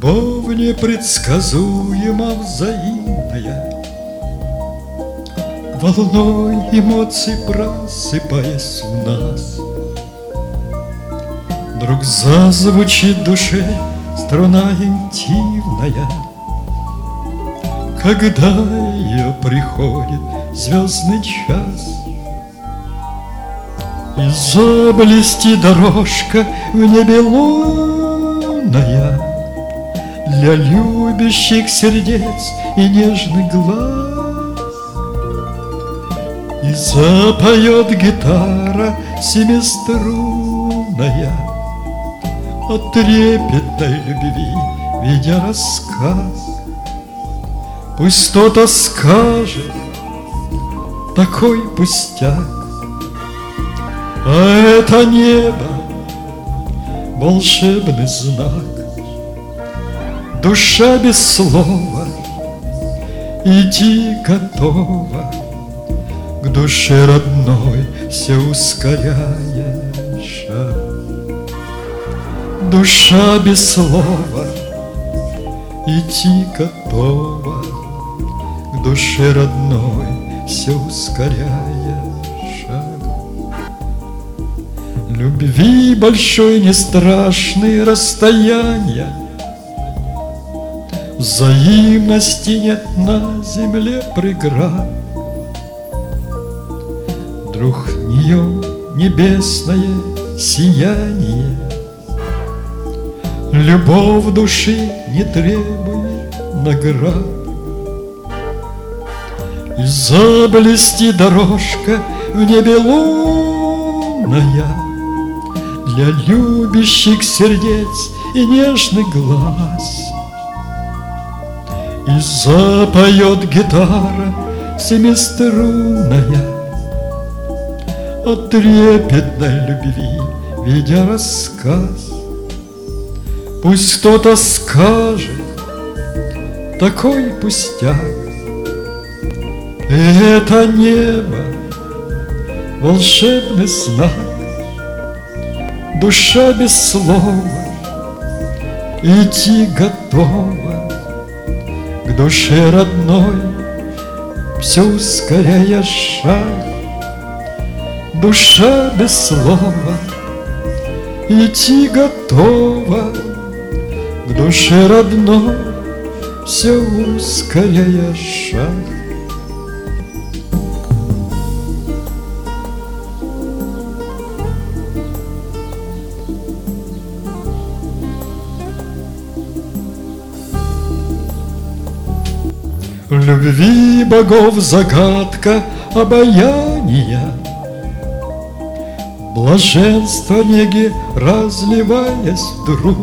Любовь непредсказуемо взаимная, волной эмоций просыпаясь в нас, вдруг зазвучит в душе струна интимная, когда ее приходит звездный час. И заблестит дорожка в небе лунная для любящих сердец и нежных глаз. И запоет гитара семиструнная о трепетной любви, ведя рассказ. Пусть кто-то скажет такой пустяк, а это небо волшебный знак. Душа без слова иди готова к душе родной, все ускоряя шаг. Душа без слова идти готова к душе родной, все ускоряя шаг. Любви большой не страшны расстояния, взаимности нет на земле преград. Вдруг нее небесное сияние, любовь души не требует наград. И заблестит дорожка в небе лунная для любящих сердец и нежных глаз. И запоет гитара семиструнная о трепетной любви, ведя рассказ. Пусть кто-то скажет такой пустяк, это небо волшебный знак. Душа без слова идти готова к душе родной, все ускоряя шаг. Душа без слова идти готова к душе родной, все ускоряя шаг. В любви богов загадка обаяния, блаженство неги разливаясь вдруг,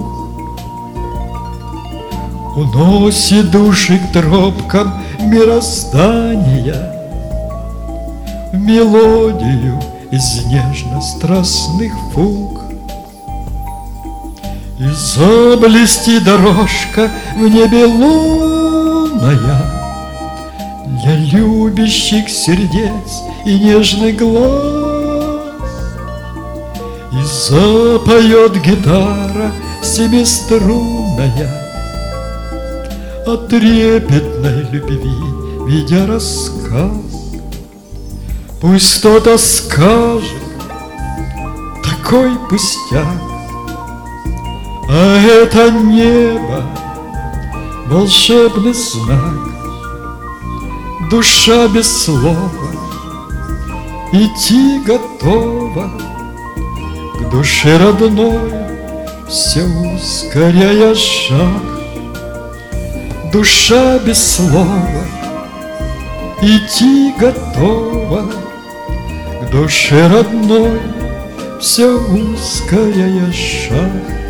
уносит души к тропкам мироздания, в мелодию из нежно-страстных фуг. И заблестит дорожка в небе лунная для любящих сердец и нежный глаз. И запоет гитара семиструнная о трепетной любви, ведя рассказ. Пусть кто-то скажет такой пустяк, а это небо волшебный знак. Душа без слова идти готова к душе родной, все ускоряя шаг. Душа без слова идти готова к душе родной, все ускоряя шаг.